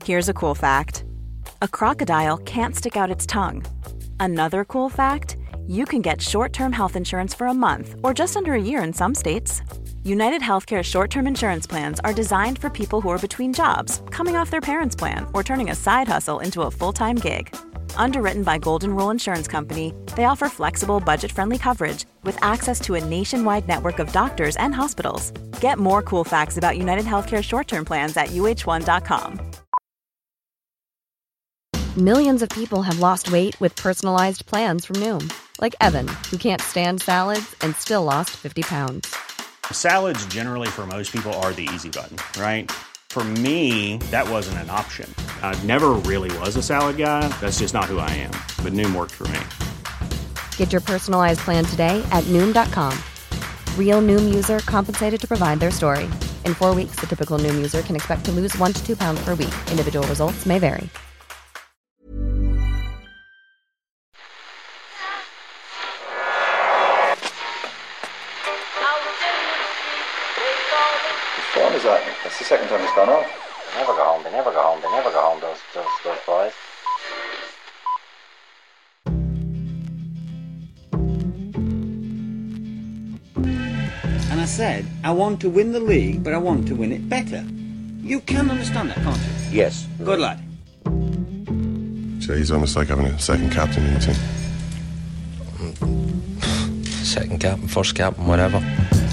Here's a cool fact. A crocodile can't stick out its tongue. Another cool fact, you can get short-term health insurance for a month or just under a year in some states. United Healthcare short-term insurance plans are designed for people who are between jobs, coming off their parents' plan, or turning a side hustle into a full-time gig. Underwritten by Golden Rule Insurance Company, they offer flexible, budget-friendly coverage with access to a nationwide network of doctors and hospitals. Get more cool facts about United Healthcare short-term plans at uh1.com. Millions of people have lost weight with personalized plans from Noom. Like Evan, who can't stand salads and still lost 50 pounds. Salads generally for most people are the easy button, right? For me, that wasn't an option. I never really was a salad guy. That's just not who I am. But Noom worked for me. Get your personalized plan today at Noom.com. Real Noom user compensated to provide their story. In 4 weeks, the typical Noom user can expect to lose 1 to 2 pounds per week. Individual results may vary. What time is that? That's the second time it's gone off. They never go home, they never go home, they never go home, those boys. And I said, I want to win the league, but I want to win it better. You can understand that, can't you? Yes. Good lad. So he's almost like having a second captain in the team. Second captain, first captain, whatever.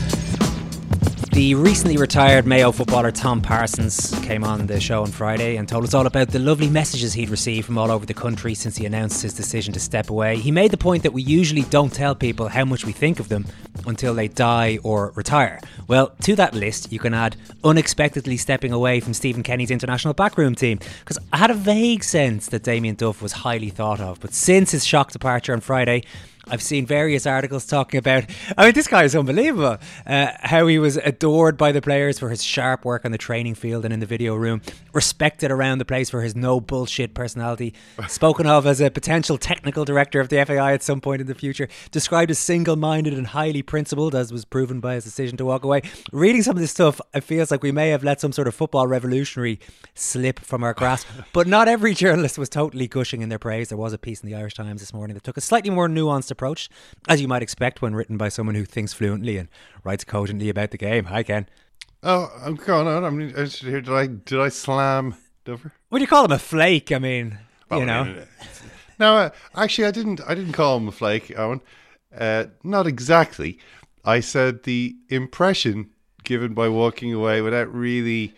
The recently retired Mayo footballer Tom Parsons came on the show on Friday and told us all about the lovely messages he'd received from all over the country since he announced his decision to step away. He made the point that we usually don't tell people how much we think of them until they die or retire. Well, to that list you can add unexpectedly stepping away from Stephen Kenny's international backroom team, because I had a vague sense that Damien Duff was highly thought of, but since his shock departure on Friday, I've seen various articles talking about, this guy is unbelievable, how he was adored by the players for his sharp work on the training field and in the video room, respected around the place for his no bullshit personality, spoken of as a potential technical director of the FAI at some point in the future, described as single-minded and highly principled, as was proven by his decision to walk away. Reading some of this stuff, it feels like we may have let some sort of football revolutionary slip from our grasp, but not every journalist was totally gushing in their praise. There was a piece in the Irish Times this morning that took a slightly more nuanced approach, as you might expect when written by someone who thinks fluently and writes cogently about the game. Hi, Ken. Oh, I'm going on. I'm interested to hear. Did I slam Dover? What do you call him, a flake? I mean, well, you know. No, actually, I didn't call him a flake, Owen. Not exactly. I said the impression given by walking away without really,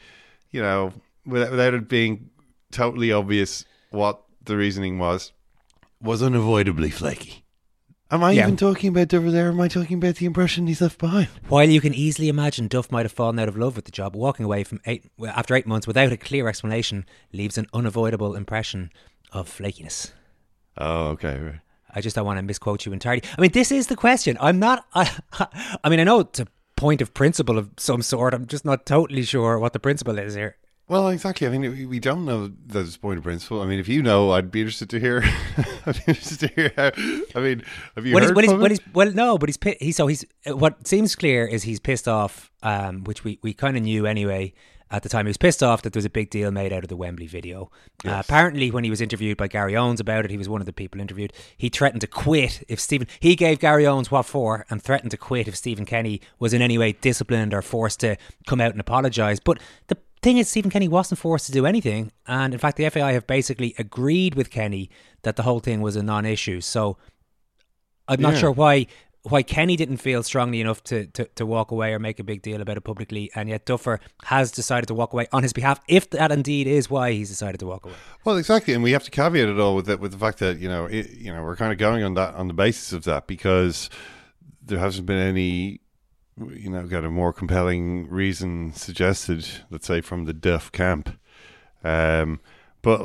without it being totally obvious what the reasoning was unavoidably flaky. Am I even talking about Dover there, or am I talking about the impression he's left behind? While you can easily imagine Duff might have fallen out of love with the job, walking away from after 8 months without a clear explanation leaves an unavoidable impression of flakiness. Oh, okay, right. I just don't want to misquote you entirely. I mean, this is the question. I know it's a point of principle of some sort. I'm just not totally sure what the principle is here. Well, exactly. I mean, we don't know that it's a point of principle. I mean, if you know, I'd be interested to hear. I'd be interested to hear how. I mean, have you heard from him? But he's what seems clear is he's pissed off, which we kind of knew anyway at the time. He was pissed off that there was a big deal made out of the Wembley video. Yes. Apparently, when he was interviewed by Gary Owens about it, he was one of the people interviewed. He threatened to quit if he gave Gary Owens what for, and threatened to quit if Stephen Kenny was in any way disciplined or forced to come out and apologise. But the thing is, Stephen Kenny wasn't forced to do anything, and in fact the FAI have basically agreed with Kenny that the whole thing was a non-issue. So I'm not sure why Kenny didn't feel strongly enough to walk away or make a big deal about it publicly, and yet Duffer has decided to walk away on his behalf, if that indeed is why he's decided to walk away. Well, exactly, and we have to caveat it all with the fact that we're kind of going on the basis of that, because there hasn't been any got a more compelling reason suggested, let's say, from the Duff camp. But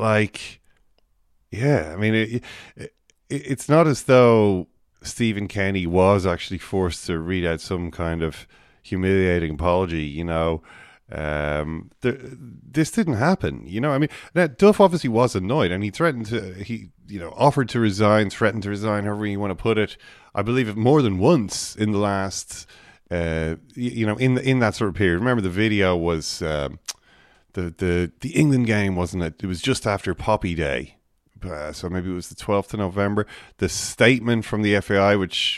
I mean, it's not as though Stephen Kenny was actually forced to read out some kind of humiliating apology, this didn't happen, I mean, now, Duff obviously was annoyed, and he offered to resign, threatened to resign, however you want to put it. I believe it more than once in the last... in that sort of period. Remember, the video was the England game, wasn't it? It was just after Poppy Day. So maybe it was the 12th of November. The statement from the FAI, which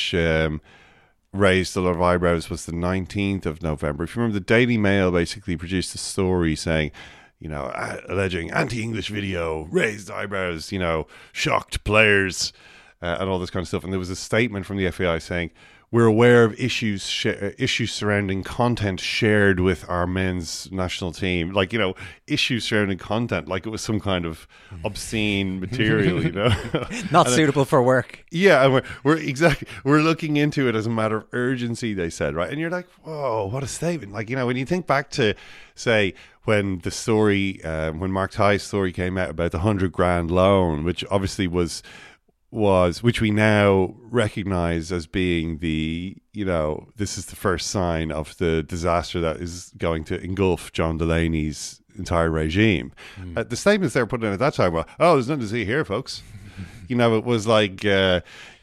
raised a lot of eyebrows, was the 19th of November. If you remember, the Daily Mail basically produced a story saying, alleging anti-English video, raised eyebrows, shocked players, and all this kind of stuff. And there was a statement from the FAI saying, we're aware of issues surrounding content shared with our men's national team. Like, issues surrounding content, like it was some kind of obscene material, Not suitable for work. Yeah, and we're looking into it as a matter of urgency, they said, right? And you're like, whoa, what a statement. Like, when you think back to, say, when the story, when Mark Tighe's story came out about the 100 grand loan, which obviously was which we now recognize as being this is the first sign of the disaster that is going to engulf John Delaney's entire regime. The statements they were putting in at that time were, there's nothing to see here, folks. It was like, the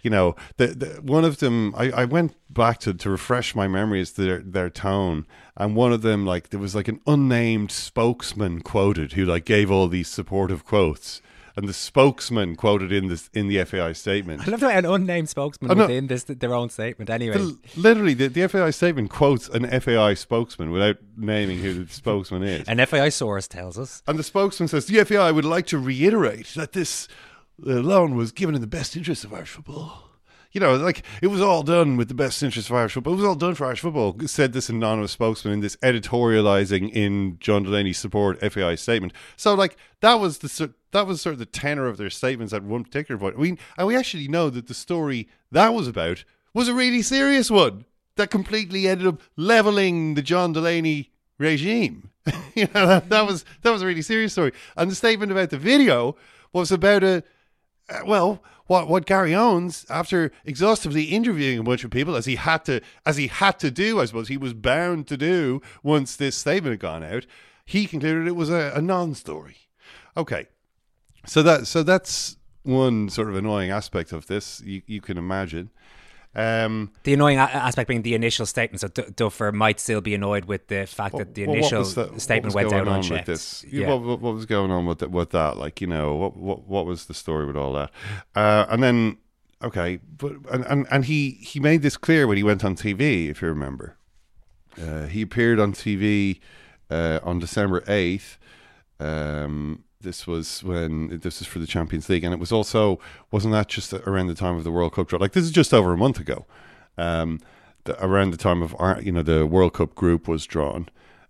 one of them, I went back to refresh my memory as to their tone, and one of them, like, there was like an unnamed spokesman quoted who like gave all these supportive quotes. And the spokesman quoted in the FAI statement. I love that, an unnamed spokesman within their own statement. Anyway, literally, the FAI statement quotes an FAI spokesman without naming who the spokesman is. An FAI source tells us, and the spokesman says the FAI would like to reiterate that this loan was given in the best interest of Irish football. Like, it was all done with the best interest of Irish football. It was all done for Irish football, said this anonymous spokesman in this editorialising in John Delaney's support FAI statement. So, like, that was sort of the tenor of their statements at one particular point. We actually know that the story that was about was a really serious one that completely ended up levelling the John Delaney regime. That was a really serious story. And the statement about the video was about what Gary Owens, after exhaustively interviewing a bunch of people, as he had to do, I suppose he was bound to do once this statement had gone out, he concluded it was a non-story. Okay, so that's one sort of annoying aspect of this. You can imagine. The annoying aspect being the initial statement. So Duffer might still be annoyed with the fact that the initial statement went out unchecked. What was going on with that? Like, what was the story with all that? And then, okay, but and he made this clear when he went on TV, if you remember. He appeared on TV on December 8th. This was for the Champions League, and it was also, wasn't that just around the time of the World Cup draw? Like, this is just over a month ago, around the time of the World Cup group was drawn,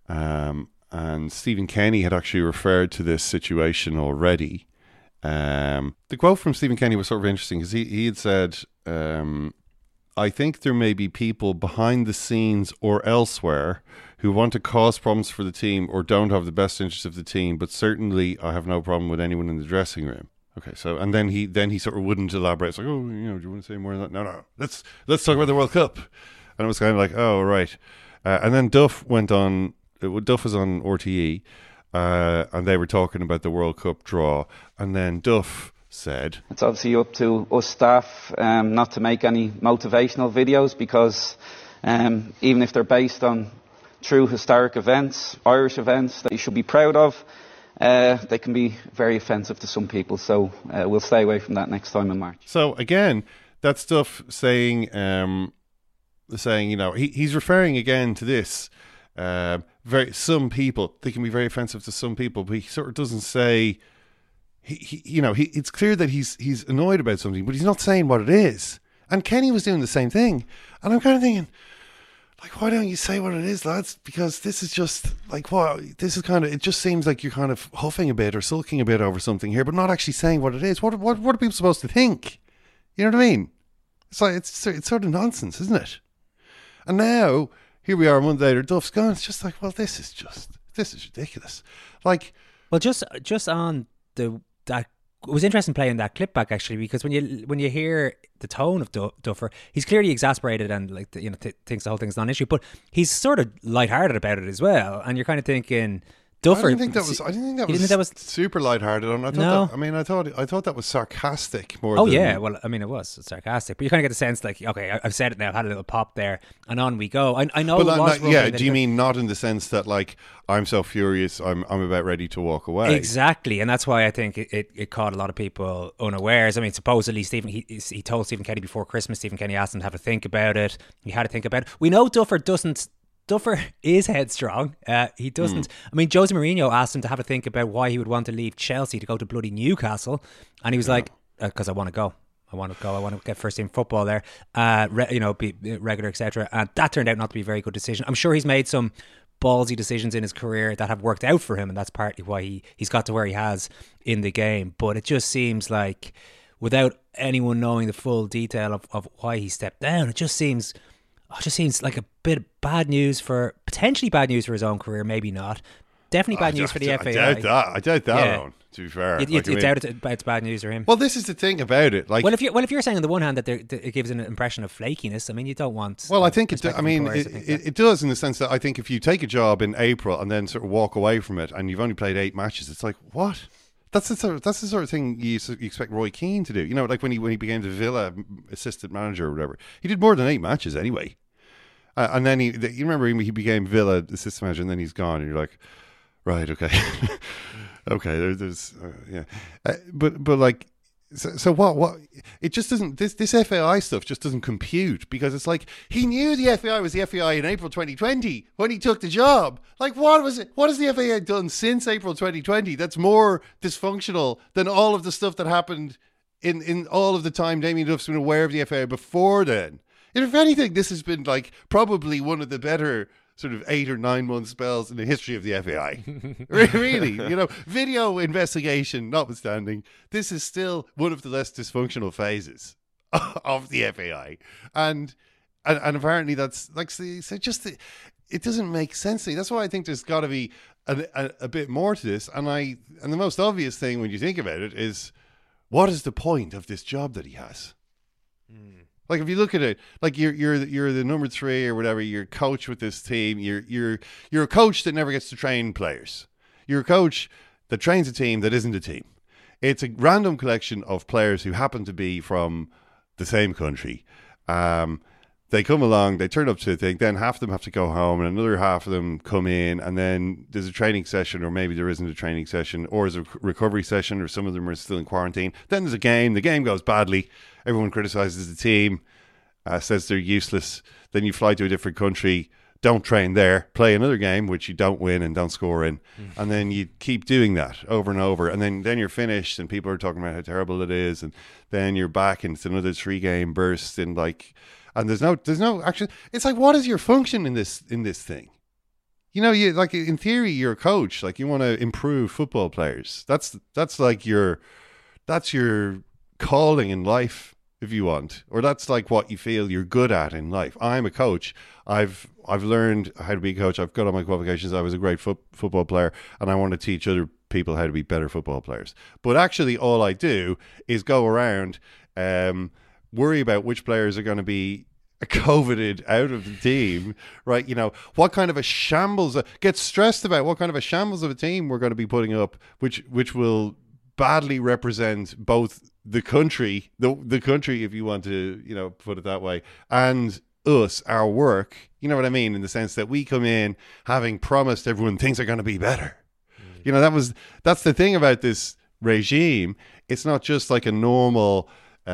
and Stephen Kenny had actually referred to this situation already. The quote from Stephen Kenny was sort of interesting because he had said, "I think there may be people behind the scenes or elsewhere who want to cause problems for the team or don't have the best interest of the team, but certainly I have no problem with anyone in the dressing room." Okay, so and then he sort of wouldn't elaborate. It's like, do you want to say more than that? No. Let's talk about the World Cup. And it was kind of like, oh, right. And then Duff went on. Duff was on RTE, and they were talking about the World Cup draw. And then Duff said, "It's obviously up to us staff not to make any motivational videos because even if they're based on true historic events, Irish events that you should be proud of, they can be very offensive to some people. So we'll stay away from that next time in March." So again, that stuff saying, he's referring again to this. Some people, they can be very offensive to some people, but he sort of doesn't say. It's clear that he's annoyed about something, but he's not saying what it is. And Kenny was doing the same thing, and I'm kind of thinking, like, why don't you say what it is, lads? Because this is just like, it just seems like you're kind of huffing a bit or sulking a bit over something here, but not actually saying what it is. What are people supposed to think? You know what I mean? It's like, it's sort of nonsense, isn't it? And now, here we are a month later, Duff's gone. It's just like, well, this is ridiculous. Like, well, just on that. It was interesting playing that clip back, actually, because when you hear the tone of Duffer, he's clearly exasperated and thinks the whole thing's non-issue, but he's sort of lighthearted about it as well. And you're kind of thinking, Duffer. I didn't think that was super lighthearted. I thought that was sarcastic more. Oh yeah, well, I mean, it was sarcastic, but you kind of get the sense like, okay, I've said it now, I've had a little pop there, and on we go. I know. But do you mean not in the sense that like I'm so furious, I'm about ready to walk away? Exactly, and that's why I think it caught a lot of people unawares. I mean, supposedly he told Stephen Kenny before Christmas. Stephen Kenny asked him to have a think about it. He had to think about it. We know Duffer is headstrong. He doesn't. I mean, Jose Mourinho asked him to have a think about why he would want to leave Chelsea to go to bloody Newcastle, and he was like, "Because I want to go. I want to get first team football there. Be regular, etc." And that turned out not to be a very good decision. I'm sure he's made some ballsy decisions in his career that have worked out for him, and that's partly why he's got to where he has in the game. But it just seems like, without anyone knowing the full detail of why he stepped down, it just seems like a bit of potentially bad news for his own career, maybe not. Definitely bad news for the FAI. I doubt that, Owen, to be fair. You doubt it's bad news for him? Well, this is the thing about it. Like, well, if you're saying on the one hand that it gives an impression of flakiness, I mean, you don't want... Well, I think it does in the sense that I think if you take a job in April and then sort of walk away from it and you've only played 8 matches, it's like, what? That's the sort of thing you expect Roy Keane to do. You know, like when he became the Villa assistant manager or whatever. He did more than 8 matches anyway. And then you remember he became Villa assistant manager, and then he's gone, and you're like, right, okay, okay, there's but like, so what? It just doesn't. This FAI stuff just doesn't compute, because it's like he knew the FAI was the FAI in April 2020 when he took the job. Like, what was it? What has the FAI done since April 2020 that's more dysfunctional than all of the stuff that happened in all of the time Damien Duff's been aware of the FAI before then? If anything, this has been like probably one of the better sort of 8 or 9 month spells in the history of the FAI. Really, video investigation notwithstanding, this is still one of the less dysfunctional phases of the FAI, and apparently that's like, so just it doesn't make sense to me. That's why I think there's got to be a bit more to this, and the most obvious thing when you think about it is, what is the point of this job that he has? Like, if you look at it, like you're the number 3 or whatever, you're coach with this team. You're a coach that never gets to train players. You're a coach that trains a team that isn't a team. It's a random collection of players who happen to be from the same country. They come along, they turn up to a thing, then half of them have to go home, and another half of them come in, and then there's a training session, or maybe there isn't a training session, or there's a recovery session, or some of them are still in quarantine. Then there's a game. The game goes badly. Everyone criticizes the team, says they're useless. Then you fly to a different country, don't train there, play another game, which you don't win and don't score in. And then you keep doing that over and over. And then you're finished, and people are talking about how terrible it is. And then you're back, and it's another 3-game burst, and like... And there's no action. It's like, what is your function in this thing? You like, in theory, you're a coach. Like, you want to improve football players. That's like that's your calling in life, if you want, or that's like what you feel you're good at in life. I'm a coach. I've learned how to be a coach. I've got all my qualifications. I was a great football player, and I want to teach other people how to be better football players. But actually, all I do is go around, worry about which players are going to be COVIDed out of the team, right? What kind of a shambles, get stressed about what kind of a shambles of a team we're going to be putting up, which will badly represent both the country, the country, if you want to, put it that way, and us, our work. You know what I mean? In the sense that we come in having promised everyone things are going to be better. That's the thing about this regime. It's not just like a normal,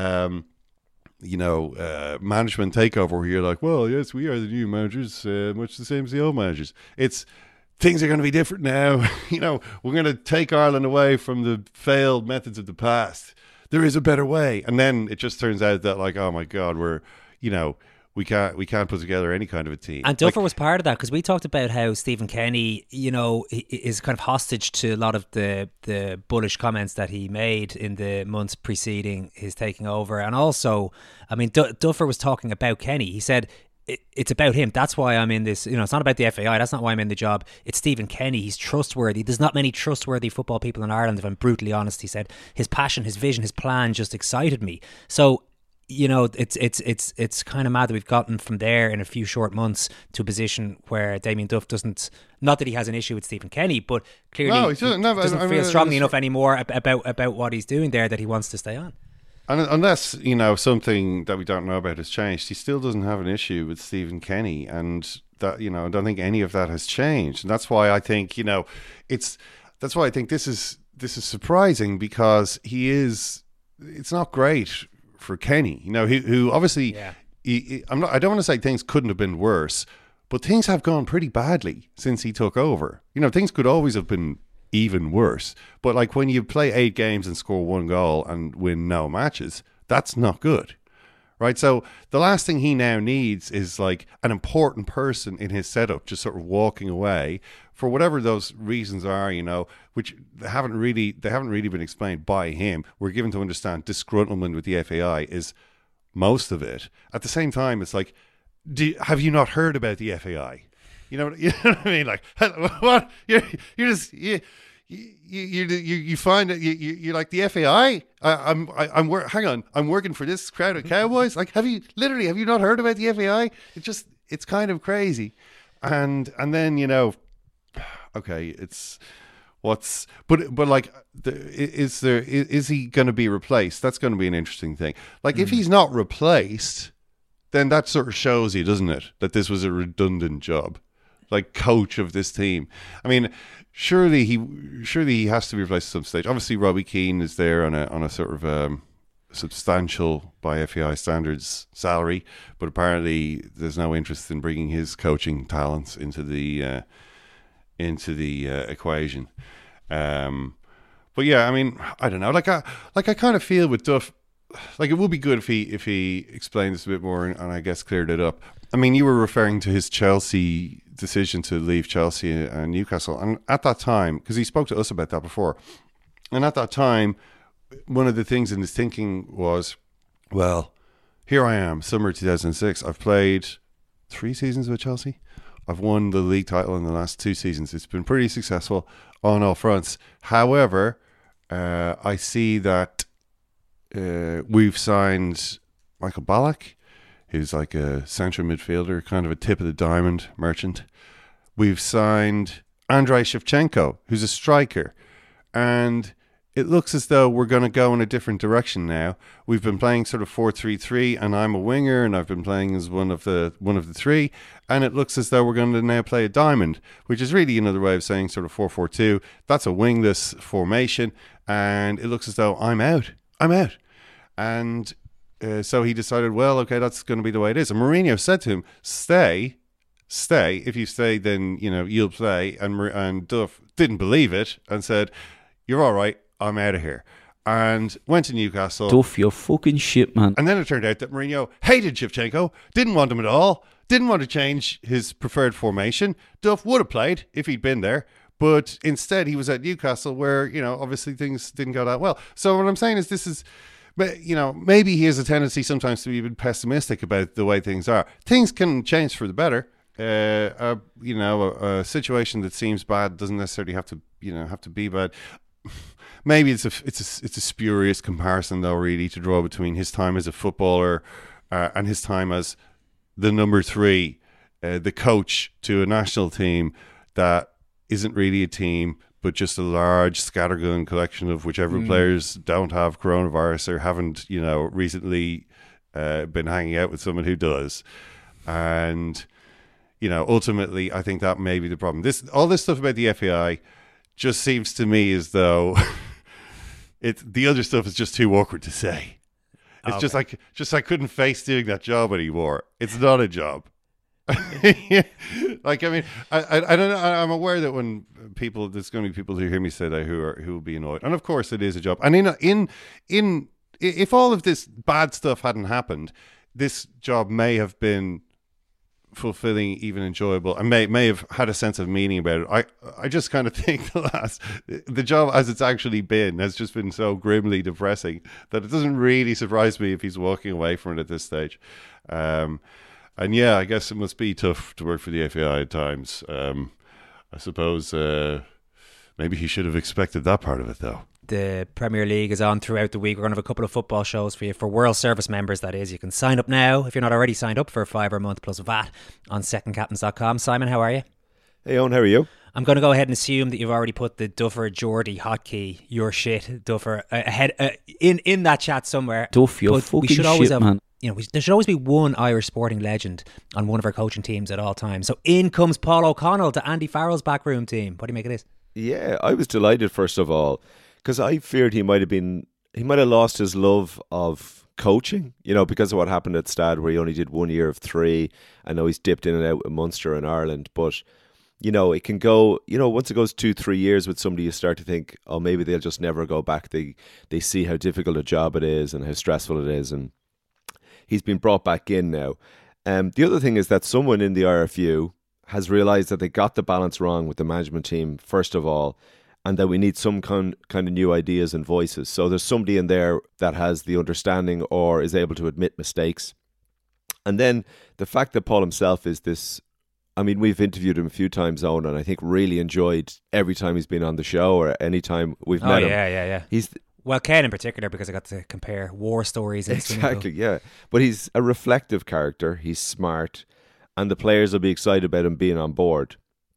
management takeover where you're like, well, yes, we are the new managers, much the same as the old managers. It's things are going to be different now. We're going to take Ireland away from the failed methods of the past. There is a better way. And then it just turns out that, like, oh my God, we can't put together any kind of a team. And Duffer was part of that, because we talked about how Stephen Kenny, is kind of hostage to a lot of the bullish comments that he made in the months preceding his taking over. And also, I mean, Duffer was talking about Kenny. He said, it's about him. That's why I'm in this. It's not about the FAI. That's not why I'm in the job. It's Stephen Kenny. He's trustworthy. There's not many trustworthy football people in Ireland, if I'm brutally honest. He said his passion, his vision, his plan just excited me. So it's kind of mad that we've gotten from there in a few short months to a position where Damien Duff doesn't, not that he has an issue with Stephen Kenny, but clearly he doesn't feel strongly enough anymore about what he's doing there that he wants to stay on. And unless, something that we don't know about has changed, he still doesn't have an issue with Stephen Kenny. And that, I don't think any of that has changed. And that's why I think, that's why I think this is surprising, because it's not great for Kenny, who obviously, I don't want to say things couldn't have been worse, but things have gone pretty badly since he took over. Things could always have been even worse. But like when you play 8 games and score 1 goal and win no matches, that's not good. Right? So the last thing he now needs is like an important person in his setup just sort of walking away for whatever those reasons are, which they haven't really been explained by him. We're given to understand disgruntlement with the FAI is most of it. At the same time, it's like, have you not heard about the FAI? You know what I mean? Like, what? You find that you're like the FAI. Hang on, I'm working for this crowd of cowboys. Like, have you not heard about the FAI? It's kind of crazy, and then okay, but like, is he going to be replaced? That's going to be an interesting thing. Like, if he's not replaced, then that sort of shows you, doesn't it, that this was a redundant job. Like coach of this team. I mean, surely he has to be replaced at some stage. Obviously, Robbie Keane is there on a sort of substantial, by FAI standards, salary, but apparently there's no interest in bringing his coaching talents into the equation. But yeah, I mean, I don't know. Like I kind of feel with Duff, like it would be good if he explained this a bit more and I guess cleared it up. I mean, you were referring to his Chelsea decision to leave Chelsea and Newcastle, and at that time, because he spoke to us about that before, and at that time, one of the things in his thinking was, well, here I am, summer 2006. I've played 3 seasons with Chelsea. I've won the league title in the last 2 seasons. It's been pretty successful on all fronts. However, I see that we've signed Michael Ballack, who's like a central midfielder, kind of a tip of the diamond merchant. We've signed Andrei Shevchenko, who's a striker. And it looks as though we're going to go in a different direction now. We've been playing sort of 4-3-3, and I'm a winger, and I've been playing as one of the 3. And it looks as though we're going to now play a diamond, which is really another way of saying sort of 4-4-2. That's a wingless formation, and it looks as though I'm out. And so he decided, well, okay, that's going to be the way it is. And Mourinho said to him, stay. If you stay, then, you'll play. And Duff didn't believe it and said, you're all right, I'm out of here. And went to Newcastle. Duff, you're fucking shit, man. And then it turned out that Mourinho hated Shevchenko, didn't want him at all, didn't want to change his preferred formation. Duff would have played if he'd been there. But instead, he was at Newcastle where, obviously things didn't go that well. So what I'm saying is this is... But, maybe he has a tendency sometimes to be a bit pessimistic about the way things are. Things can change for the better. A situation that seems bad doesn't necessarily have to be bad. Maybe it's a spurious comparison, though, really, to draw between his time as a footballer and his time as the number 3, the coach to a national team that isn't really a team, but just a large scattergun collection of whichever players don't have coronavirus or haven't, recently been hanging out with someone who does. And, ultimately, I think that may be the problem. All this stuff about the FAI just seems to me as though the other stuff is just too awkward to say. It's just I couldn't face doing that job anymore. It's not a job. Like, I mean, I don't know. I'm aware that when there's going to be people who hear me say that who will be annoyed, and of course it is a job. And in if all of this bad stuff hadn't happened, this job may have been fulfilling, even enjoyable, and may have had a sense of meaning about it. I just kind of think the job as it's actually been has just been so grimly depressing that it doesn't really surprise me if he's walking away from it at this stage. And yeah, I guess it must be tough to work for the FAI at times. I suppose maybe he should have expected that part of it, though. The Premier League is on throughout the week. We're going to have a couple of football shows for you, for World Service members, that is. You can sign up now, if you're not already signed up, for $5 a month plus VAT on secondcaptains.com. Simon, how are you? Hey, Owen, how are you? I'm going to go ahead and assume that you've already put the Duffer Geordie hotkey, your shit, Duffer, ahead in that chat somewhere. Duff, your fucking shit, man. There should always be one Irish sporting legend on one of our coaching teams at all times. So in comes Paul O'Connell to Andy Farrell's backroom team. What do you make of this? Yeah, I was delighted, first of all, because I feared he might have lost his love of coaching, because of what happened at Stade, where he only did 1 year of 3. I know he's dipped in and out with Munster and Ireland, but it can go, once it goes 2-3 years with somebody, you start to think, oh, maybe they'll just never go back. They see how difficult a job it is and how stressful it is, and he's been brought back in now. The other thing is that someone in the RFU has realised that they got the balance wrong with the management team, first of all, and that we need some kind of new ideas and voices. So there's somebody in there that has the understanding or is able to admit mistakes. And then the fact that Paul himself is this, we've interviewed him a few times, Owen, and I think really enjoyed every time he's been on the show or any time we've met him. Yeah. Well, Ken in particular, because I got to compare war stories. Exactly, yeah. But he's a reflective character. He's smart, and the players will be excited about him being on board.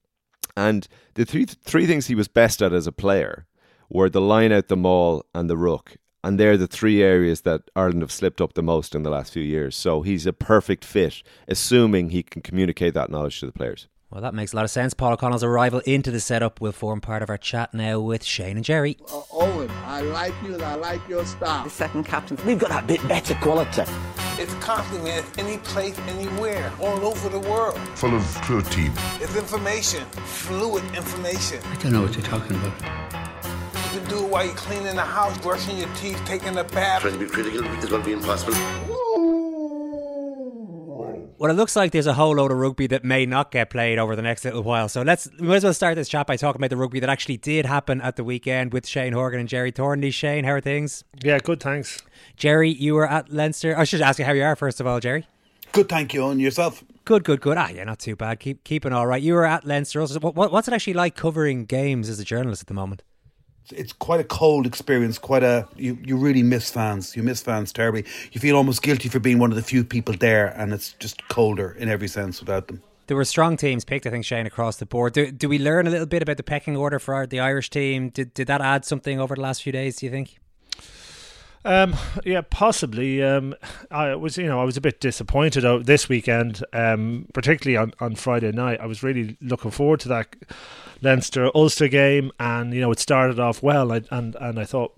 And the three things he was best at as a player were the line out, the maul, and the ruck. And they're the 3 areas that Ireland have slipped up the most in the last few years. So he's a perfect fit, assuming he can communicate that knowledge to the players. Well, that makes a lot of sense. Paul O'Connell's arrival into the setup will form part of our chat now with Shane and Jerry. Owen, I like you and I like your style. The second captain, we've got a bit better quality. It's constantly, man. Any place, anywhere, all over the world. Full of protein. It's information, fluid information. I don't know what you're talking about. You can do it while you're cleaning the house, brushing your teeth, taking a bath. Trying to be critical is going to be impossible. Well, it looks like there's a whole load of rugby that may not get played over the next little while. So we might as well start this chat by talking about the rugby that actually did happen at the weekend with Shane Horgan and Jerry Thornley. Shane, how are things? Yeah, good, thanks. Jerry, you were at Leinster. I should ask you how you are, first of all, Jerry. Good, thank you, and yourself? Good. Yeah, not too bad. Keeping all right. You were at Leinster. What's it actually like covering games as a journalist at the moment? It's quite a cold experience. You really miss fans. You miss fans terribly. You feel almost guilty for being one of the few people there, and it's just colder in every sense without them. There were strong teams picked, I think, Shane, across the board. Do we learn a little bit about the pecking order for the Irish team? Did that add something over the last few days, do you think? Yeah, possibly. I was a bit disappointed this weekend, particularly on Friday night. I was really looking forward to that Leinster-Ulster game, and it started off well. And I thought,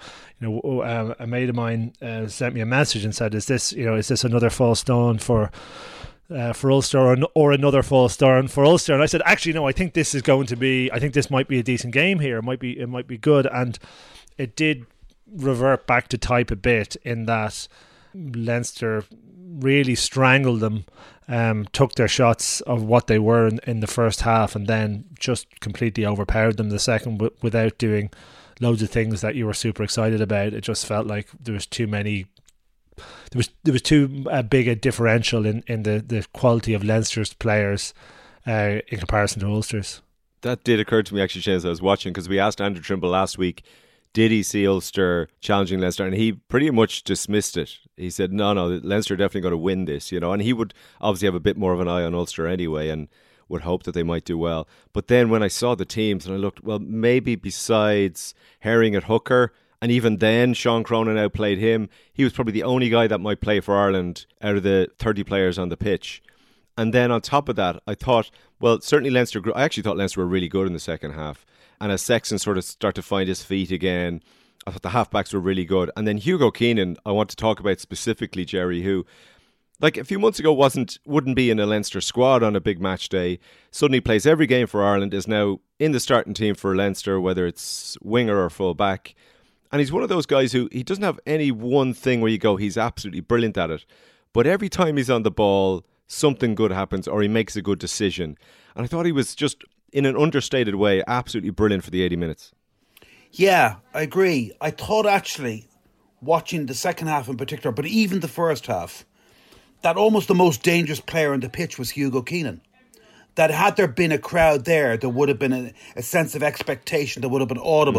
a mate of mine sent me a message and said, "Is this another false dawn for Ulster or another false dawn for Ulster?" And I said, "Actually, no. I think this might be a decent game here. It might be good." And it did revert back to type a bit in that Leinster really strangled them, took their shots of what they were in the first half, and then just completely overpowered them the second without doing loads of things that you were super excited about. It just felt like there was too many. There was too big a differential in the quality of Leinster's players in comparison to Ulster's. That did occur to me actually, Shane, as I was watching, because we asked Andrew Trimble last week, did he see Ulster challenging Leinster? And he pretty much dismissed it. He said, no, Leinster are definitely going to win this, and he would obviously have a bit more of an eye on Ulster anyway and would hope that they might do well. But then when I saw the teams and I looked, well, maybe besides Herring at hooker, and even then Sean Cronin outplayed him, he was probably the only guy that might play for Ireland out of the 30 players on the pitch. And then on top of that, I thought, well, certainly I actually thought Leinster were really good in the second half. And as Sexton sort of started to find his feet again, I thought the halfbacks were really good. And then Hugo Keenan, I want to talk about specifically, Jerry, who, like a few months ago, wouldn't be in a Leinster squad on a big match day, suddenly plays every game for Ireland, is now in the starting team for Leinster, whether it's winger or full back. And he's one of those guys who, he doesn't have any one thing where you go, he's absolutely brilliant at it. But every time he's on the ball, something good happens or he makes a good decision. And I thought he was just, in an understated way, absolutely brilliant for the 80 minutes. Yeah, I agree. I thought actually, watching the second half in particular, but even the first half, that almost the most dangerous player on the pitch was Hugo Keenan. That had there been a crowd there would have been a sense of expectation that would have been audible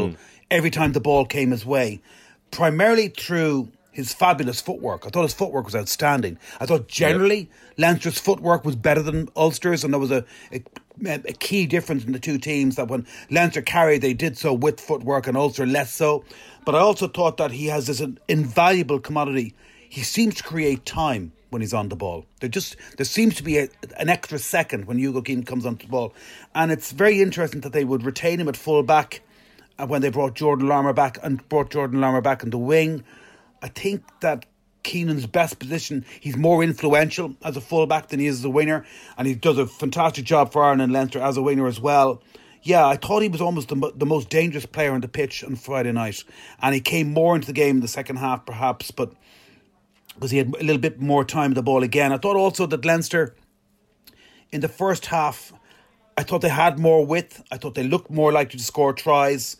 every time the ball came his way, primarily through his fabulous footwork. I thought his footwork was outstanding. I thought generally Leinster's footwork was better than Ulster's, and there was a key difference in the two teams, that when Leinster carried, they did so with footwork and Ulster less so. But I also thought that he has this invaluable commodity. He seems to create time when he's on the ball. There seems to be an extra second when Hugo Keane comes onto the ball. And it's very interesting that they would retain him at full back when they brought Jordan Larmour back in the wing. I think that Keenan's best position, he's more influential as a fullback than he is as a winger, and he does a fantastic job for Ireland and Leinster as a winger as well. Yeah, I thought he was almost the most dangerous player on the pitch on Friday night, and he came more into the game in the second half perhaps, but because he had a little bit more time with the ball again. I thought also that Leinster in the first half, I thought they had more width. I thought they looked more likely to score tries.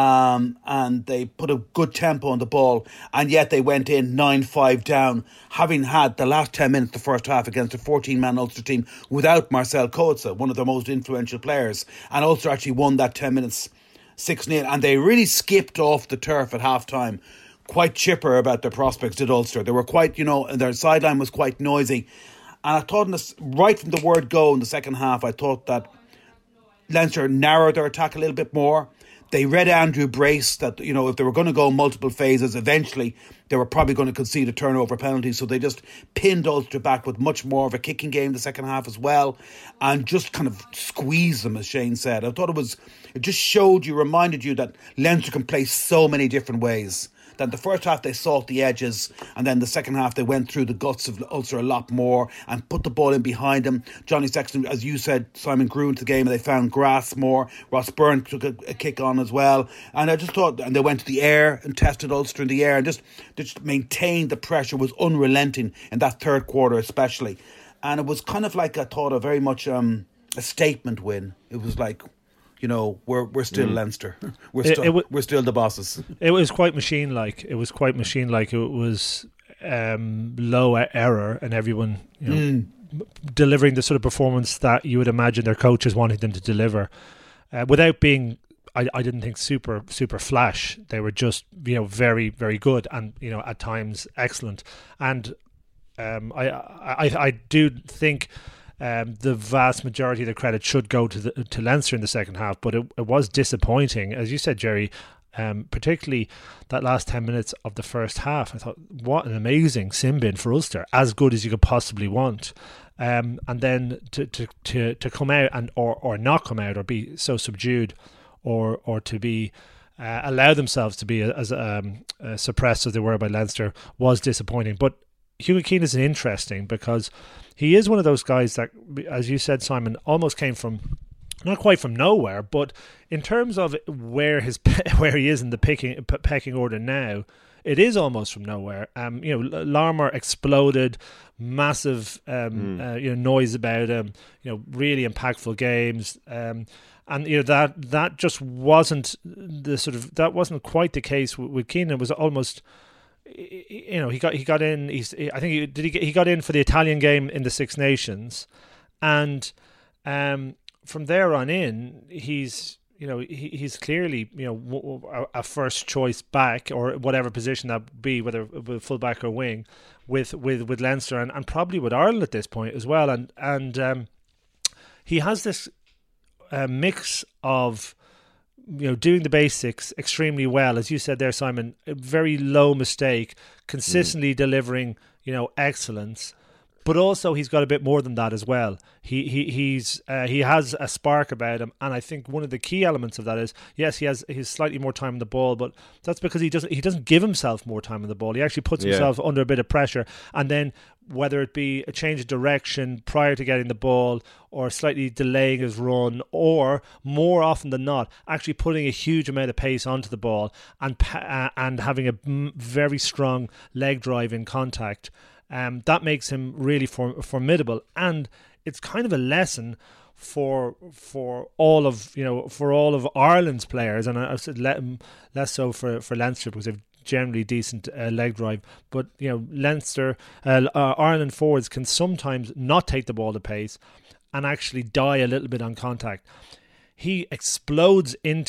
And they put a good tempo on the ball, and yet they went in 9-5 down, having had the last 10 minutes of the first half against a 14-man Ulster team without Marcel Coetzee, one of their most influential players, and Ulster actually won that 10 minutes 6-0, and they really skipped off the turf at half-time, quite chipper about their prospects, did Ulster. They were quite, their sideline was quite noisy, and I thought right from the word go in the second half, I thought that Leinster narrowed their attack a little bit more. They read Andrew Brace that, if they were going to go multiple phases, eventually they were probably going to concede a turnover penalty. So they just pinned Ulster back with much more of a kicking game the second half as well, and just kind of squeezed them, as Shane said. I thought it just reminded you that Leinster can play so many different ways. That the first half they sought the edges, and then the second half they went through the guts of Ulster a lot more and put the ball in behind them. Johnny Sexton, as you said, Simon grew into the game and they found grass more. Ross Byrne took a kick on as well. And I just thought, and they went to the air and tested Ulster in the air and just maintained the pressure, was unrelenting in that third quarter especially. And it was kind of like, I thought, a very much a statement win. It was like, we're still Leinster. We're still the bosses. It was quite machine-like. It was low error, and everyone delivering the sort of performance that you would imagine their coaches wanting them to deliver, without being. I didn't think super flash. They were just very, very good, and at times excellent. And I do think. The vast majority of the credit should go to Leinster in the second half, but it was disappointing, as you said, Jerry, particularly that last 10 minutes of the first half. I thought, what an amazing sin bin for Ulster, as good as you could possibly want, and then to come out and or not come out, or be so subdued, or to be allow themselves to be as suppressed as they were by Leinster, was disappointing. But Hugo Keane is interesting because he is one of those guys that, as you said, Simon, almost came from, not quite from nowhere, but in terms of where he is in the pecking order now, it is almost from nowhere. Larmour exploded, massive noise about him, really impactful games, and that just wasn't that wasn't quite the case with Keane. It was almost. He got in. He got in for the Italian game in the Six Nations, and from there on in, he's clearly a first choice back, or whatever position that be, whether with full back or wing, with Leinster and probably with Ireland at this point as well, and he has this mix of. Doing the basics extremely well, as you said there, Simon. A very low mistake, consistently delivering, excellence. But also, he's got a bit more than that as well. He has a spark about him, and I think one of the key elements of that is, yes, he has slightly more time on the ball, but that's because he doesn't give himself more time on the ball. He actually puts himself under a bit of pressure, and then whether it be a change of direction prior to getting the ball, or slightly delaying his run, or more often than not, actually putting a huge amount of pace onto the ball and having a very strong leg drive in contact. That makes him really formidable, and it's kind of a lesson for all of Ireland's players, and I've said less so for Leinster because they've generally decent leg drive. But Leinster, Ireland forwards can sometimes not take the ball to pace and actually die a little bit on contact. He explodes into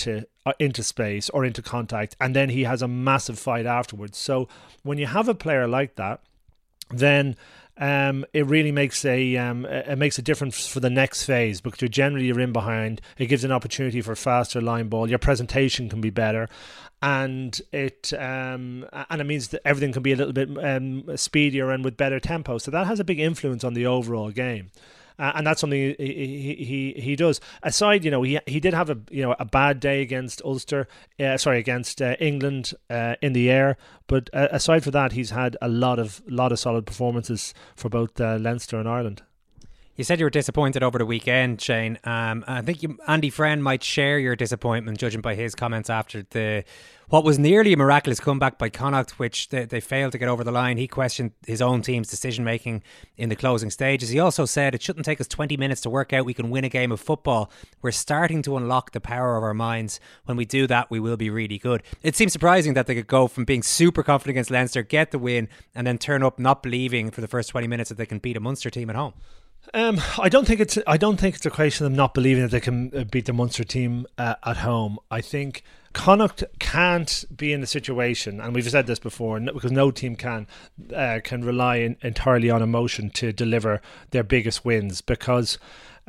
into space or into contact, and then he has a massive fight afterwards. So when you have a player like that, then it really makes a difference for the next phase, because you're in behind. It gives an opportunity for faster line ball. Your presentation can be better, and it means that everything can be a little bit speedier and with better tempo. So that has a big influence on the overall game. And that's something he does. Aside, he did have a bad day against against England in the air. But aside from that, he's had a lot of solid performances for both Leinster and Ireland. You said you were disappointed over the weekend, Shane. I think Andy Friend might share your disappointment, judging by his comments after what was nearly a miraculous comeback by Connacht, which they failed to get over the line. He questioned his own team's decision-making in the closing stages. He also said, it shouldn't take us 20 minutes to work out we can win a game of football. We're starting to unlock the power of our minds. When we do that, we will be really good. It seems surprising that they could go from being super confident against Leinster, get the win, and then turn up not believing for the first 20 minutes that they can beat a Munster team at home. I don't think it's a question of them not believing that they can beat the Munster team at home. I think Connacht can't be in the situation, and we've said this before, because no team can rely entirely on emotion to deliver their biggest wins, because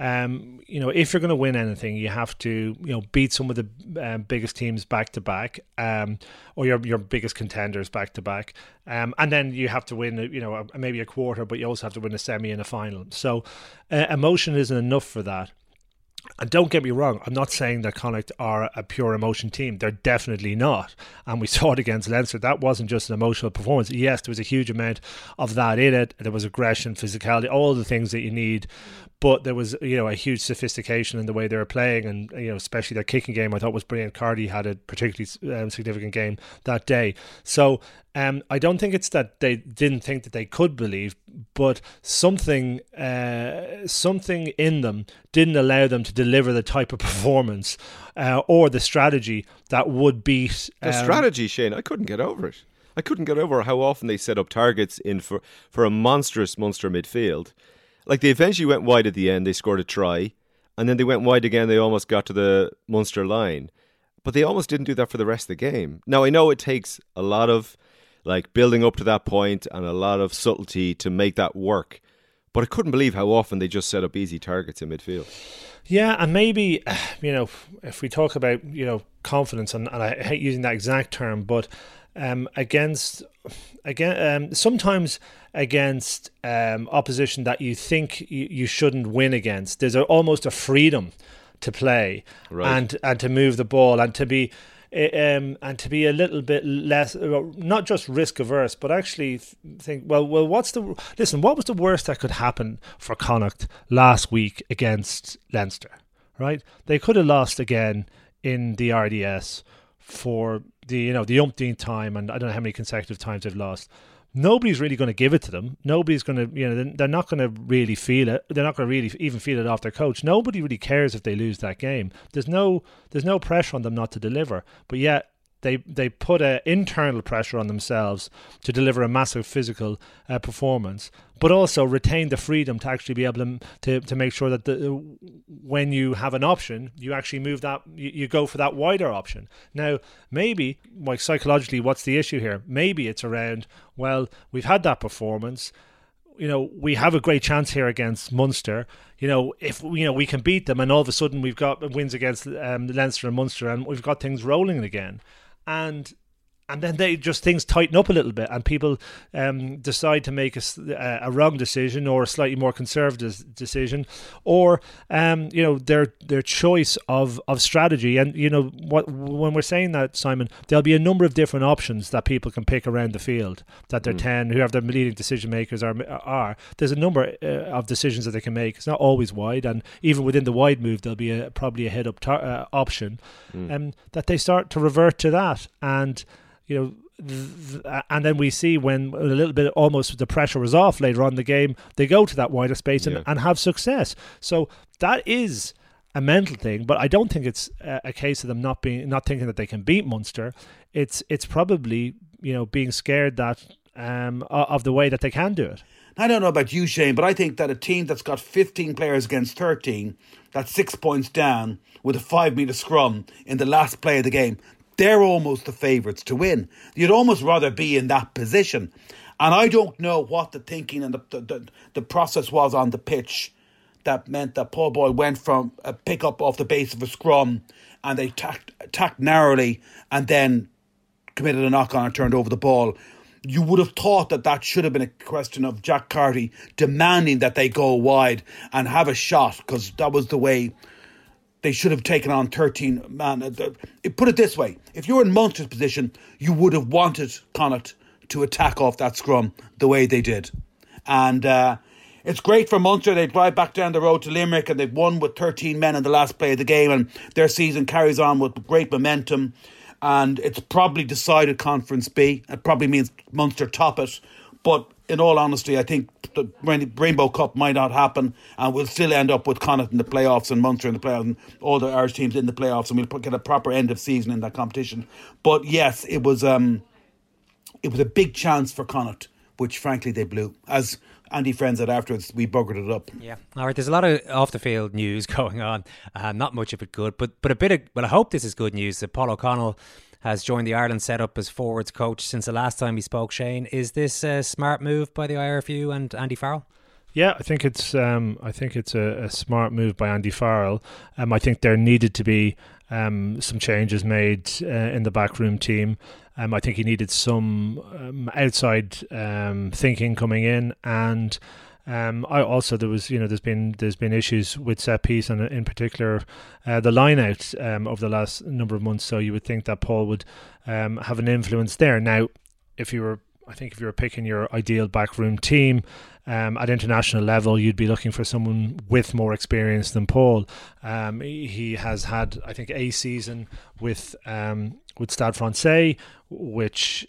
if you're going to win anything, you have to beat some of the biggest teams back to back, or your biggest contenders back to back, and then you have to win maybe a quarter, but you also have to win a semi and a final. So emotion isn't enough for that. And don't get me wrong, I'm not saying that Connacht are a pure emotion team. They're definitely not. And we saw it against Leinster. That wasn't just an emotional performance. Yes, there was a huge amount of that in it. There was aggression, physicality, all the things that you need. But there was, a huge sophistication in the way they were playing, and especially their kicking game, I thought was brilliant. Cardi had a particularly significant game that day. So I don't think it's that they didn't think that they could believe, but something in them didn't allow them to deliver the type of performance or the strategy that would beat. The strategy, Shane, I couldn't get over it. I couldn't get over how often they set up targets in for a monstrous Munster midfield. Like, they eventually went wide at the end, they scored a try, and then they went wide again, they almost got to the Munster line. But they almost didn't do that for the rest of the game. Now, I know it takes a lot of building up to that point and a lot of subtlety to make that work. But I couldn't believe how often they just set up easy targets in midfield. Yeah, and maybe, if we talk about, confidence, and I hate using that exact term, but sometimes against opposition that you think you shouldn't win against, there's almost a freedom to play, right, and to move the ball, and to be a little bit less, not just risk averse, but actually think, well, what was the worst that could happen for Connacht last week against Leinster? Right, they could have lost again in the RDS for the umpteenth time, and I don't know how many consecutive times they've lost. Nobody's really going to give it to them. Nobody's going to, they're not going to really feel it. They're not going to really even feel it off their coach. Nobody really cares if they lose that game. There's no pressure on them not to deliver. But yet they put an internal pressure on themselves to deliver a massive physical performance, but also retain the freedom to actually be able to make sure that when you have an option, you actually move that, you go for that wider option. Now, maybe, psychologically, what's the issue here? Maybe it's around, well, we've had that performance. We have a great chance here against Munster. If we can beat them, and all of a sudden we've got wins against Leinster and Munster, and we've got things rolling again. And then things tighten up a little bit, and people decide to make a wrong decision or a slightly more conservative decision, or their choice of strategy. And when we're saying that, Simon, there'll be a number of different options that people can pick around the field. That their 10, who have their leading decision makers are. There's a number of decisions that they can make. It's not always wide, and even within the wide move, there'll be probably a head up option, that they start to revert to that. And and then we see when a little bit almost the pressure was off later on in the game, they go to that wider space and have success. So that is a mental thing, but I don't think it's a case of them not thinking that they can beat Munster. It's probably being scared that of the way that they can do it. I don't know about you, Shane, but I think that a team that's got 15 players against 13, that's 6 points down with a 5-metre scrum in the last play of the game, they're almost the favourites to win. You'd almost rather be in that position. And I don't know what the thinking and the process was on the pitch that meant that Paul Boyle went from a pick-up off the base of a scrum and they tacked narrowly and then committed a knock-on and turned over the ball. You would have thought that should have been a question of Jack Carty demanding that they go wide and have a shot, because that was the way they should have taken on 13 man. Put it this way, if you were in Munster's position, you would have wanted Connacht to attack off that scrum the way they did. And it's great for Munster. They drive back down the road to Limerick and they've won with 13 men in the last play of the game, and their season carries on with great momentum. And it's probably decided Conference B. It probably means Munster top it. But in all honesty, I think the Rainbow Cup might not happen, and we'll still end up with Connacht in the playoffs and Munster in the playoffs and all the Irish teams in the playoffs, and we'll get a proper end of season in that competition. But yes, it was a big chance for Connacht, which frankly they blew. As Andy Friend said afterwards, we buggered it up. Yeah. All right, there's a lot of off-the-field news going on. Not much of it good, but a bit of, well, I hope this is good news. That Paul O'Connell has joined the Ireland setup as forwards coach since the last time we spoke, Shane. Is this a smart move by the IRFU and Andy Farrell? Yeah, I think it's a smart move by Andy Farrell. I think there needed to be some changes made in the backroom team. I think he needed some outside thinking coming in, and I also there's been issues with set piece, and in particular the line out over the last number of months. So you would think that Paul would have an influence there. Now, if you were picking your ideal backroom team at international level, you'd be looking for someone with more experience than Paul. He has had, I think, a season with Stade Francais, which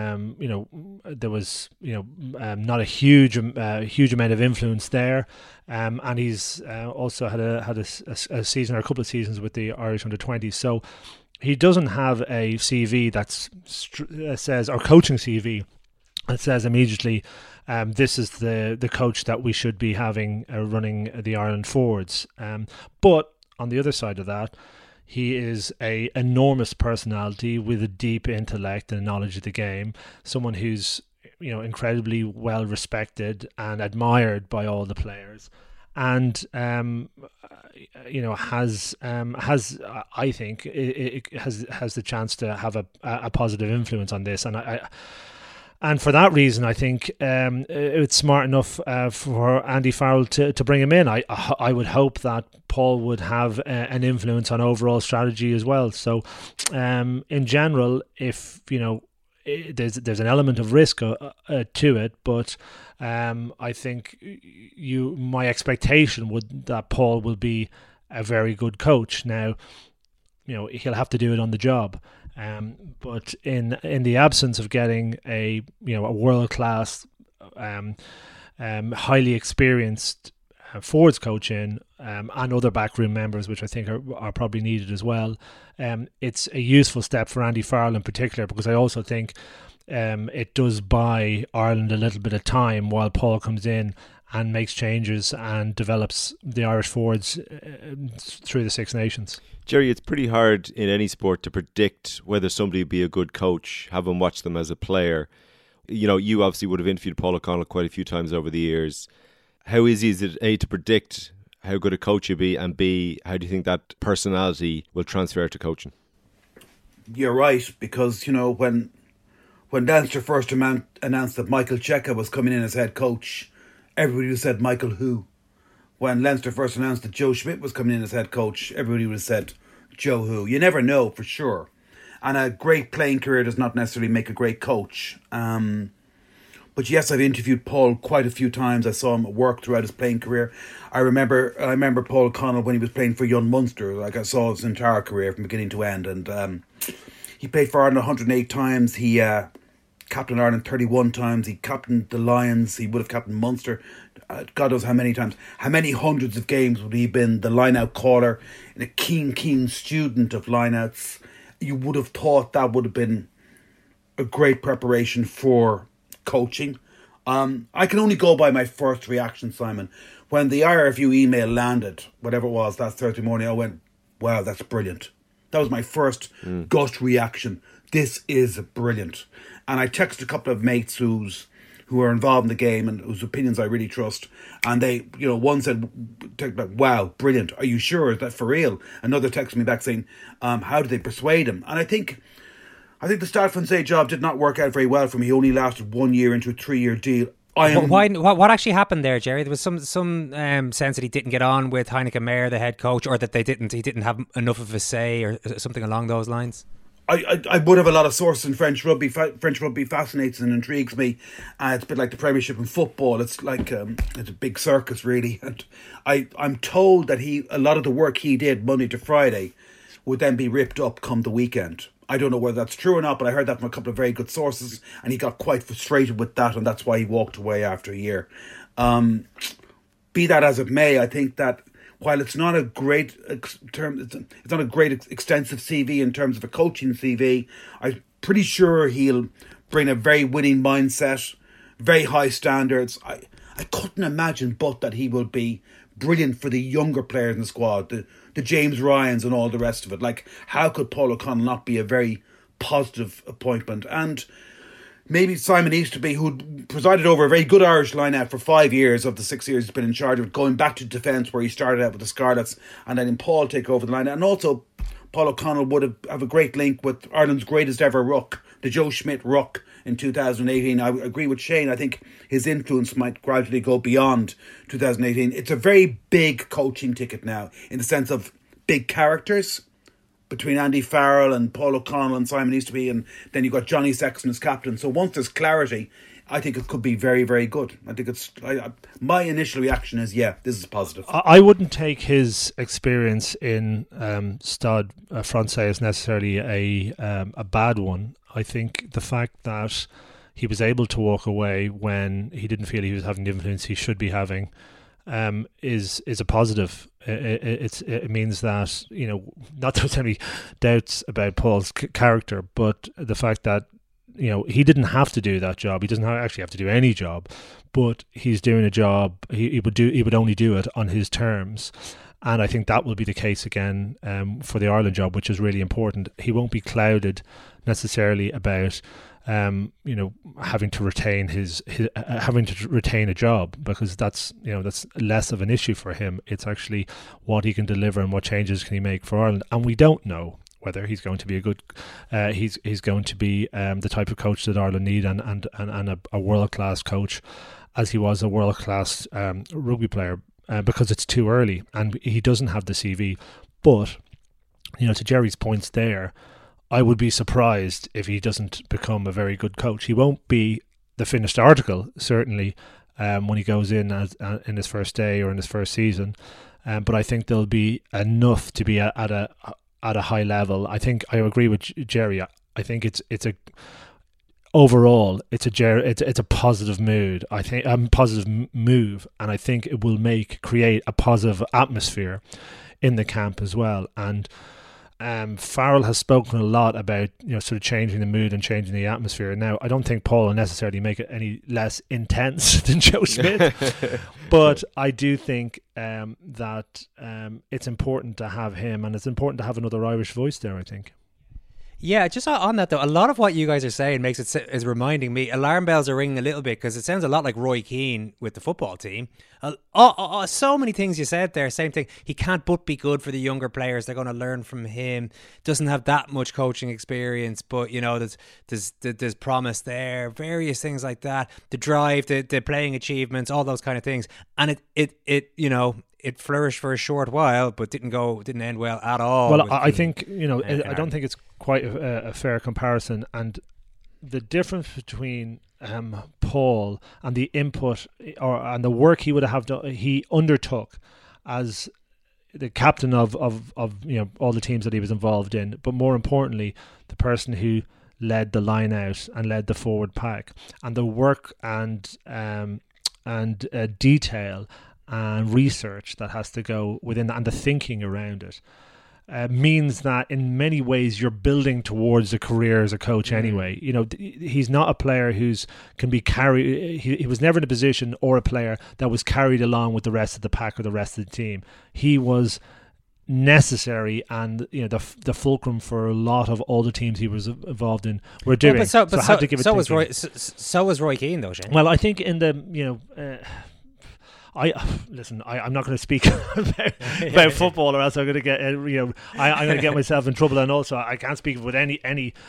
there was not a huge amount of influence there, and he's also had a season or a couple of seasons with the Irish under-20s. So he doesn't have a CV that says, or coaching CV that says immediately, this is the coach that we should be having running the Ireland forwards. But on the other side of that, he is a enormous personality with a deep intellect and knowledge of the game. Someone who's incredibly well respected and admired by all the players, and has I think it has the chance to have a positive influence on this, and for that reason, I think it's smart enough for Andy Farrell to bring him in. I would hope that Paul would have an influence on overall strategy as well. So, in general, if there's an element of risk to it, but I think my expectation would that Paul will be a very good coach. Now, he'll have to do it on the job. But in the absence of getting a world class, highly experienced forwards coach in, and other backroom members, which I think are probably needed as well, it's a useful step for Andy Farrell in particular, because I also think it does buy Ireland a little bit of time while Paul comes in and makes changes and develops the Irish forwards through the Six Nations. Jerry, it's pretty hard in any sport to predict whether somebody would be a good coach, having watched them as a player. You obviously would have interviewed Paul O'Connell quite a few times over the years. How easy is it, A, to predict how good a coach you'll be, and B, how do you think that personality will transfer to coaching? You're right, because, when Leinster first announced that Michael Cheika was coming in as head coach, everybody said, Michael who? When Leinster first announced that Joe Schmidt was coming in as head coach, everybody would have said, Joe who? You never know for sure. And a great playing career does not necessarily make a great coach. But yes, I've interviewed Paul quite a few times. I saw him at work throughout his playing career. I remember Paul O'Connell when he was playing for Young Munster. Like, I saw his entire career from beginning to end. And he played for Ireland 108 times. He captained Ireland 31 times. He captained the Lions. He would have captained Munster. God knows how many times. How many hundreds of games would he have been the line-out caller and a keen student of line-outs? You would have thought that would have been a great preparation for coaching. I can only go by my first reaction, Simon. When the IRFU email landed, whatever it was, that Thursday morning, I went, wow, that's brilliant. That was my first gut reaction. This is brilliant. And I texted a couple of mates who are involved in the game and whose opinions I really trust. And they, one said, wow, brilliant. Are you sure? Is that for real? Another texted me back saying, how did they persuade him? And I think the Stade Francais job did not work out very well for him. He only lasted 1 year into a 3-year deal. What actually happened there, Jerry? There was some sense that he didn't get on with Heineken Meyer, the head coach, or that he didn't have enough of a say, or something along those lines. I would have a lot of sources in French rugby. French rugby fascinates and intrigues me. It's a bit like the Premiership in football. It's like it's a big circus, really. And I'm told that a lot of the work he did Monday to Friday would then be ripped up come the weekend. I don't know whether that's true or not, but I heard that from a couple of very good sources, and he got quite frustrated with that, and that's why he walked away after a year. Be that as it may, I think that while it's not a great extensive CV in terms of a coaching CV, I'm pretty sure he'll bring a very winning mindset, very high standards. I couldn't imagine but that he will be brilliant for the younger players in the squad, the James Ryans and all the rest of it. Like, how could Paul O'Connell not be a very positive appointment? And maybe Simon Easterby, who presided over a very good Irish line-out for 5 years of the 6 years he's been in charge of it, going back to defence where he started out with the Scarlets, and then Paul take over the line-out. And also, Paul O'Connell would have a great link with Ireland's greatest ever ruck, the Joe Schmidt ruck in 2018. I agree with Shane. I think his influence might gradually go beyond 2018. It's a very big coaching ticket now, in the sense of big characters between Andy Farrell and Paul O'Connell and Simon Easterby, and then you've got Johnny Sexton as captain. So once there's clarity, I think it could be very, very good. I think my initial reaction is, yeah, this is positive. I wouldn't take his experience in Stade Francais as necessarily a bad one. I think the fact that he was able to walk away when he didn't feel he was having the influence he should be having is a positive. It means that, not that there's any doubts about Paul's character, but the fact that he didn't have to do that job. He doesn't actually have to do any job, but he's doing a job. He would only do it on his terms. And I think that will be the case again for the Ireland job, which is really important. He won't be clouded necessarily about having to retain retain a job, because that's less of an issue for him. It's actually what he can deliver and what changes can he make for Ireland. And we don't know whether he's going to be he's going to be the type of coach that Ireland need, and a world class coach, as he was a world class rugby player. Because it's too early and he doesn't have the CV. But, to Jerry's points there, I would be surprised if he doesn't become a very good coach. He won't be the finished article, certainly, when he goes in in his first day or in his first season. But I think there'll be enough to be at a high level. I think I agree with Jerry. I think it's a overall, it's a positive mood. I think positive move, and I think it will create a positive atmosphere in the camp as well. And Farrell has spoken a lot about sort of changing the mood and changing the atmosphere. Now, I don't think Paul will necessarily make it any less intense than Joe Schmidt, but I do think that it's important to have him, and it's important to have another Irish voice there, I think. Yeah, just on that though, a lot of what you guys are saying is reminding me, alarm bells are ringing a little bit, because it sounds a lot like Roy Keane with the football team. So many things you said there, same thing. He can't but be good for the younger players. They're going to learn from him. Doesn't have that much coaching experience, but there's promise there. Various things like that. The drive, the playing achievements, all those kind of things. And it flourished for a short while, but didn't end well at all. Well, I think I don't think it's quite a fair comparison, and the difference between Paul and the input and the work he undertook as the captain of all the teams that he was involved in, but more importantly, the person who led the line out and led the forward pack, and the work and detail and research that has to go within that, and the thinking around it. means that in many ways you're building towards a career as a coach anyway. You know, he's not a player who's can be carried. He was never in a position or a player that was carried along with the rest of the pack or the rest of the team. He was necessary, and you know the fulcrum for a lot of all the teams he was involved in were doing. Yeah, so was Roy Keane though, Shane. Well, I think in the I'm not going to speak about football, or else I'm going to get I'm going to get myself in trouble, and also I can't speak with any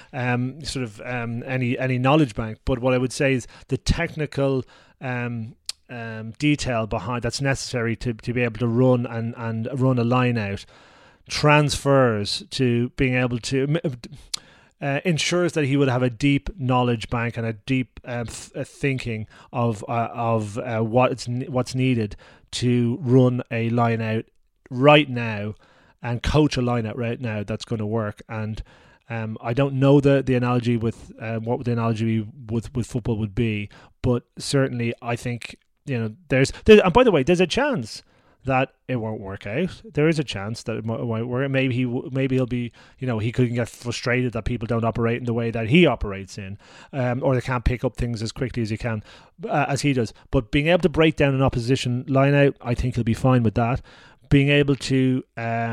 knowledge bank. But what I would say is the technical detail behind that's necessary to be able to run and run a line out transfers to being able to ensures that he would have a deep knowledge bank and a deep thinking of what's needed to run a line out right now and coach a line out right now that's going to work. And I don't know the analogy with what the analogy with football would be, but certainly I think there's and by the way, there's a chance that it won't work out. There is a chance that it won't work. Maybe he'll be, he could get frustrated that people don't operate in the way that he operates in, or they can't pick up things as quickly as he does. But being able to break down an opposition line out, I think he'll be fine with that. Being able to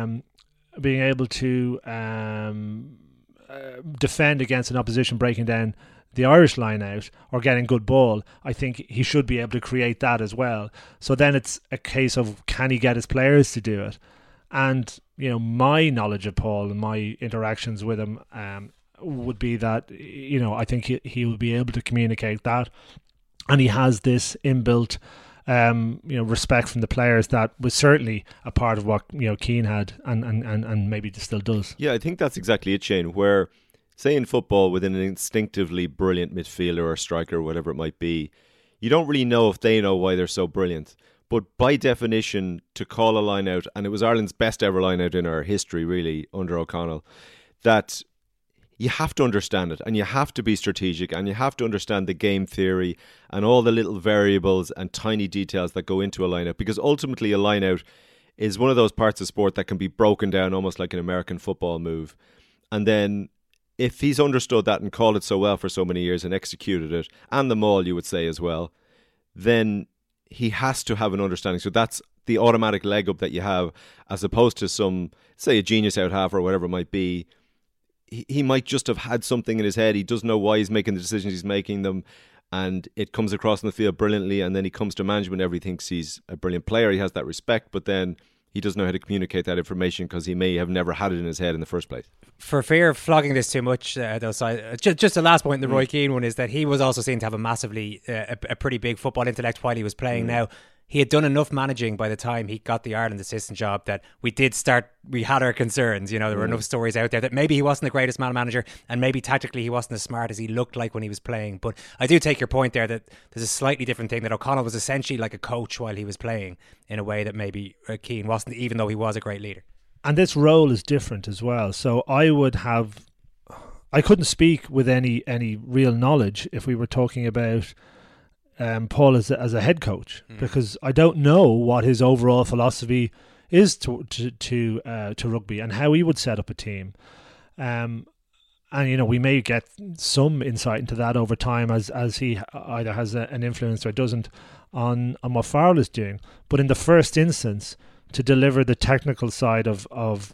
defend against an opposition breaking down the Irish line out or getting good ball, I think he should be able to create that as well. So then it's a case of, can he get his players to do it? And my knowledge of Paul and my interactions with him would be that I think he will be able to communicate that, and he has this inbuilt respect from the players that was certainly a part of what Keane had and maybe still does. Yeah, I think that's exactly it, Shane, where say in football, with an instinctively brilliant midfielder or striker or whatever it might be, you don't really know if they know why they're so brilliant. But by definition, to call a line out, and it was Ireland's best ever line out in our history, really, under O'Connell, that you have to understand it, and you have to be strategic, and you have to understand the game theory and all the little variables and tiny details that go into a line out, because ultimately a line out is one of those parts of sport that can be broken down almost like an American football move. And then if he's understood that and called it so well for so many years and executed it, and the maul, you would say as well, then he has to have an understanding. So that's the automatic leg up that you have, as opposed to some, say, a genius out half or whatever it might be. He might just have had something in his head. He doesn't know why he's making the decisions he's making them, and it comes across in the field brilliantly, and then he comes to management, everybody thinks he's a brilliant player, he has that respect, but then he doesn't know how to communicate that information because he may have never had it in his head in the first place. For fear of flogging this too much, though, so just the last point in the Roy Keane one is that he was also seen to have a pretty big football intellect while he was playing. Now, he had done enough managing by the time he got the Ireland assistant job that we had our concerns. There were enough stories out there that maybe he wasn't the greatest man manager, and maybe tactically he wasn't as smart as he looked like when he was playing. But I do take your point there that there's a slightly different thing, that O'Connell was essentially like a coach while he was playing in a way that maybe Keane wasn't, even though he was a great leader. And this role is different as well. So I couldn't speak with any real knowledge if we were talking about Paul as a head coach, because I don't know what his overall philosophy is to rugby and how he would set up a team. And we may get some insight into that over time as he either has an influence or doesn't on what Farrell is doing. But in the first instance, to deliver the technical side of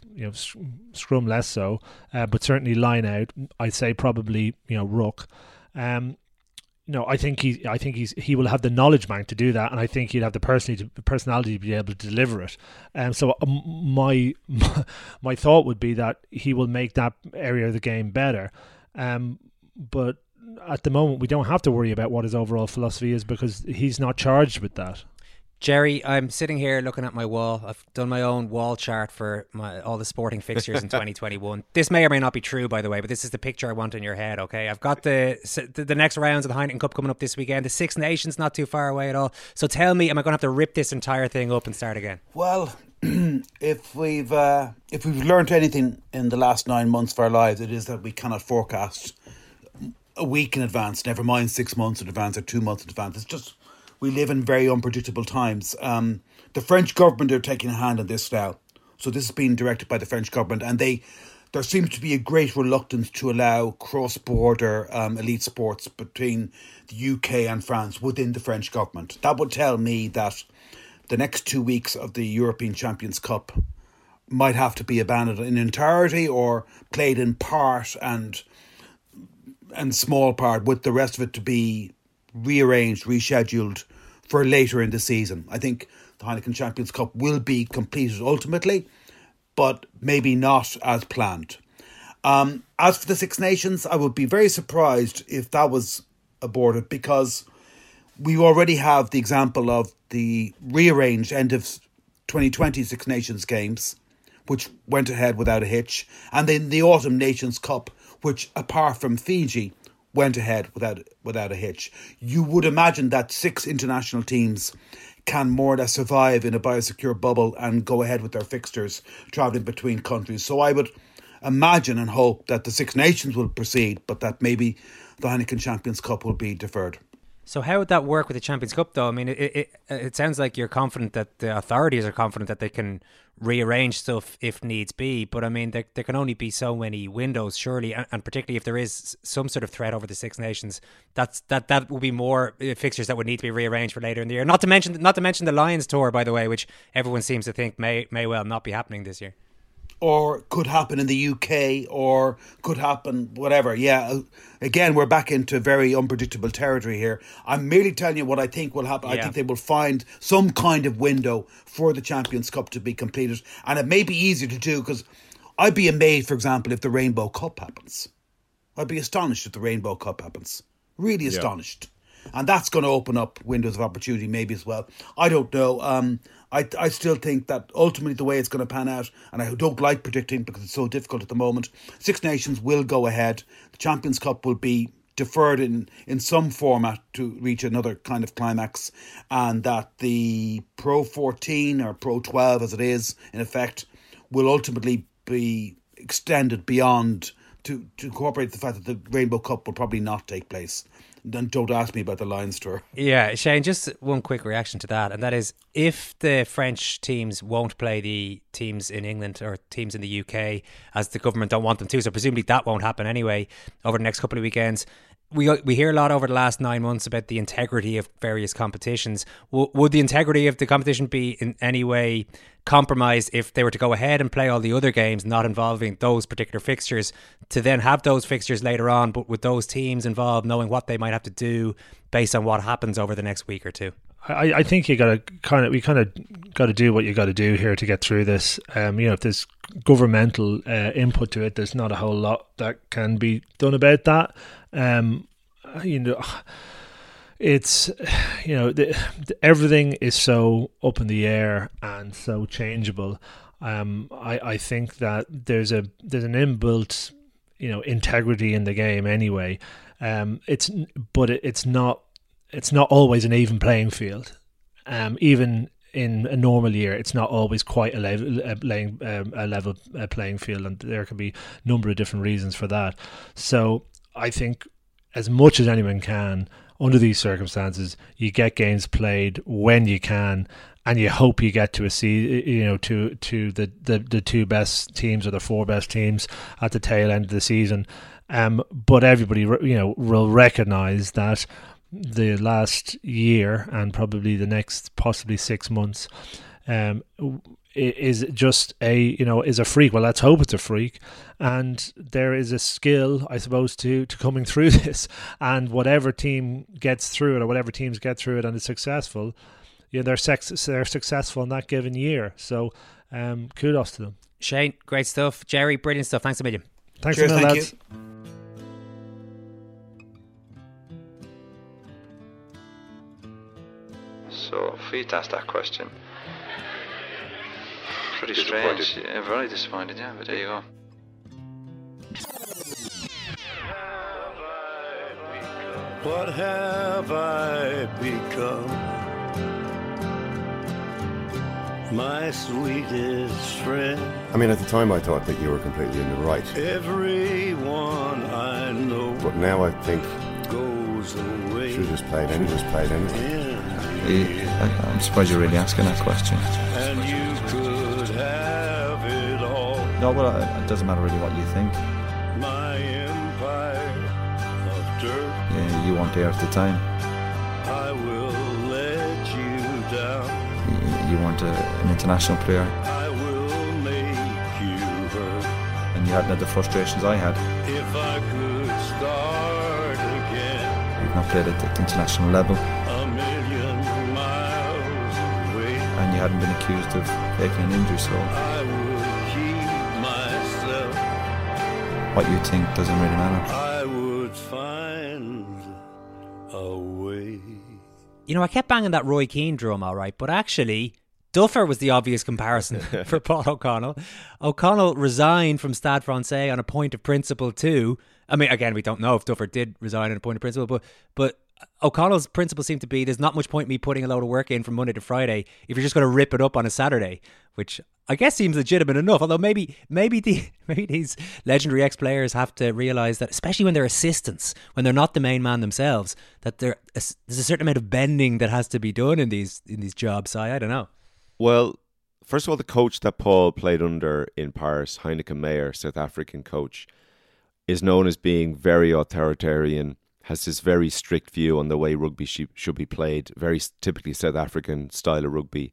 scrum less so, but certainly line out, I'd say probably ruck. I think he will have the knowledge bank to do that, and I think he'd have the personality to be able to deliver it. So my thought would be that he will make that area of the game better. But at the moment, we don't have to worry about what his overall philosophy is because he's not charged with that. Jerry, I'm sitting here looking at my wall. I've done my own wall chart for all the sporting fixtures in 2021. This may or may not be true, by the way, but this is the picture I want in your head, okay? I've got the next rounds of the Heineken Cup coming up this weekend. The Six Nations not too far away at all. So tell me, am I going to have to rip this entire thing up and start again? Well, if we've learned anything in the last 9 months of our lives, it is that we cannot forecast a week in advance, never mind 6 months in advance or 2 months in advance. It's just... we live in very unpredictable times. The French government are taking a hand in this now. So this has been directed by the French government, and there seems to be a great reluctance to allow cross-border elite sports between the UK and France within the French government. That would tell me that the next 2 weeks of the European Champions Cup might have to be abandoned in entirety or played in part and small part, with the rest of it to be rearranged, rescheduled for later in the season. I think the Heineken Champions Cup will be completed ultimately, but maybe not as planned. As for the Six Nations, I would be very surprised if that was aborted, because we already have the example of the rearranged end of 2020 Six Nations games, which went ahead without a hitch, and then the Autumn Nations Cup, which, apart from Fiji, went ahead without a hitch. You would imagine that 6 international teams can more or less survive in a biosecure bubble and go ahead with their fixtures travelling between countries. So I would imagine and hope that the Six Nations will proceed, but that maybe the Heineken Champions Cup will be deferred. So how would that work with the Champions Cup, though? I mean, it sounds like you're confident that the authorities are confident that they can rearrange stuff if needs be. But I mean, there can only be so many windows, surely, and particularly if there is some sort of threat over the Six Nations, that will be more fixtures that would need to be rearranged for later in the year. Not to mention the Lions tour, by the way, which everyone seems to think may well not be happening this year. Or could happen in the UK, or could happen whatever. Yeah, again, we're back into very unpredictable territory here. I'm merely telling you what I think will happen. Yeah. I think they will find some kind of window for the Champions Cup to be completed. And it may be easier to do, because I'd be amazed, for example, if the Rainbow Cup happens. I'd be astonished if the Rainbow Cup happens. Really astonished. And that's going to open up windows of opportunity maybe as well. I don't know. I still think that ultimately the way it's going to pan out, and I don't like predicting because it's so difficult at the moment, Six Nations will go ahead. The Champions Cup will be deferred in some format to reach another kind of climax, and that the Pro 14 or Pro 12 as it is in effect will ultimately be extended beyond to incorporate the fact that the Rainbow Cup will probably not take place. And don't ask me about the Lions tour. Yeah, Shane, just one quick reaction to that, and that is, if the French teams won't play the teams in England or teams in the UK as the government don't want them to, so presumably that won't happen anyway over the next couple of weekends. We hear a lot over the last 9 months about the integrity of various competitions. Would the integrity of the competition be in any way compromised if they were to go ahead and play all the other games not involving those particular fixtures, to then have those fixtures later on, but with those teams involved knowing what they might have to do based on what happens over the next week or two? I think we got to do what you got to do here to get through this. If there's governmental input to it, there's not a whole lot that can be done about that. It's everything is so up in the air and so changeable. I think that there's an inbuilt integrity in the game anyway. It's not always an even playing field. Even in a normal year, it's not always quite a level playing field, and there can be a number of different reasons for that. So I think, as much as anyone can, under these circumstances, you get games played when you can, and you hope you get to to the two best teams or the four best teams at the tail end of the season. But everybody, will recognise that the last year and probably the next possibly 6 months is just is a freak. Well, let's hope it's a freak, and there is a skill, I suppose, to coming through this, and whatever team gets through it, or whatever teams get through it and is successful, they're successful in that given year. So kudos to them. Shane, great stuff. Jerry, brilliant stuff. Thanks a million. Thanks a million, lads. So, for you to ask that question, pretty strange. Yeah, very disappointed, yeah, but there you go. What have I become? My sweetest friend. I mean, at the time I thought that you were completely in the right. Everyone I know. But now I think goes away. Should have just played anything. I'm surprised you're really asking that question. And you could have No, well, it doesn't matter really what you think. My empire of dirt. Yeah, you weren't there at the time. I will let you down. You weren't an international player. I will make you hurt. And you hadn't had the frustrations I had. If I could start again. You've not played at the international level. A million miles away. And you hadn't been accused of faking an injury, so I would keep myself. What you think doesn't really matter. I would find a way. You know, I kept banging that Roy Keane drum, all right, but actually, Duffer was the obvious comparison for Paul O'Connell. O'Connell resigned from Stade Francais on a point of principle too. I mean, again, we don't know if Duffer did resign on a point of principle, but O'Connell's principle seemed to be there's not much point me putting a load of work in from Monday to Friday if you're just going to rip it up on a Saturday, which I guess seems legitimate enough. Although maybe these legendary ex-players have to realise that, especially when they're assistants, when they're not the main man themselves, that there's a certain amount of bending that has to be done in these jobs. So I don't know. Well, first of all, the coach that Paul played under in Paris, Heineke Meyer, South African coach, is known as being very authoritarian, has this very strict view on the way rugby should be played, very typically South African style of rugby.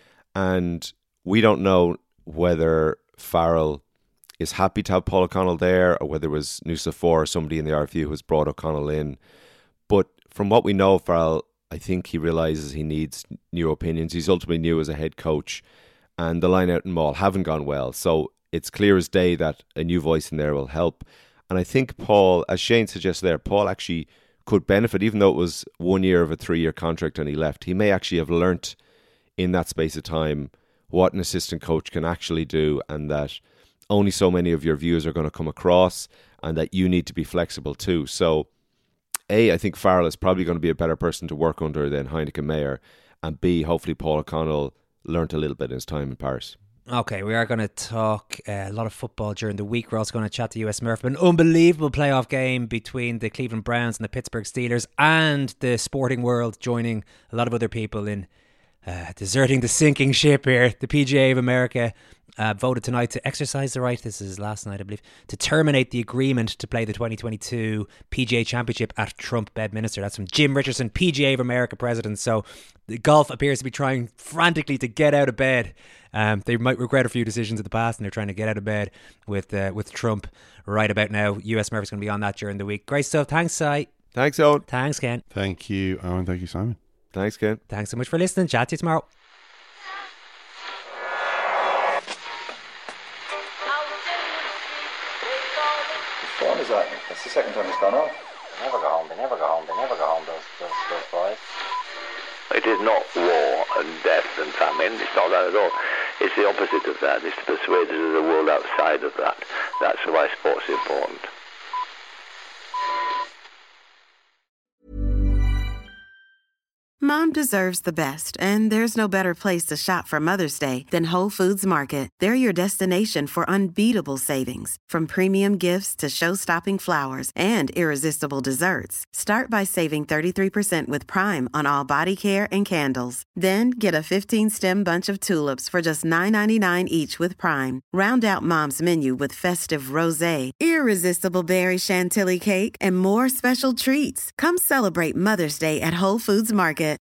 And we don't know whether Farrell is happy to have Paul O'Connell there or whether it was Nusafor or somebody in the RFU who has brought O'Connell in. But from what we know of Farrell, I think he realises he needs new opinions. He's ultimately new as a head coach, and the line out and Maul haven't gone well. So it's clear as day that a new voice in there will help. And I think Paul, as Shane suggested there, Paul actually could benefit, even though it was 1 year of a 3-year contract and he left. He may actually have learnt in that space of time what an assistant coach can actually do, and that only so many of your views are going to come across, and that you need to be flexible too. So A, I think Farrell is probably going to be a better person to work under than Heineke Meyer, and B, hopefully Paul O'Connell learnt a little bit in his time in Paris. Okay, we are going to talk a lot of football during the week. We're also going to chat to US Murph. An unbelievable playoff game between the Cleveland Browns and the Pittsburgh Steelers, and the sporting world joining a lot of other people in deserting the sinking ship here. The PGA of America voted tonight to exercise the right, this is last night I believe, to terminate the agreement to play the 2022 PGA Championship at Trump Bedminster. That's from Jim Richardson, PGA of America president. So the golf appears to be trying frantically to get out of bed. They might regret a few decisions in the past, and they're trying to get out of bed with Trump right about now. US Murph's going to be on that during the week. Great stuff. Thanks, Si. Thanks, Owen. Thanks, Ken. Thank you, Owen. Thank you, Simon. Thanks, Ken. Thanks so much for listening. Chat to you tomorrow. What one is that? That's the second time it's gone off. They never go home, they never go home, they never go home, those boys. It is not war and death and famine. It's not that at all. It's the opposite of that. It's to persuade us of the world outside of that. That's why sport's important. Mom deserves the best, and there's no better place to shop for Mother's Day than Whole Foods Market. They're your destination for unbeatable savings, from premium gifts to show-stopping flowers and irresistible desserts. Start by saving 33% with Prime on all body care and candles. Then get a 15-stem bunch of tulips for just $9.99 each with Prime. Round out Mom's menu with festive rosé, irresistible berry chantilly cake, and more special treats. Come celebrate Mother's Day at Whole Foods Market.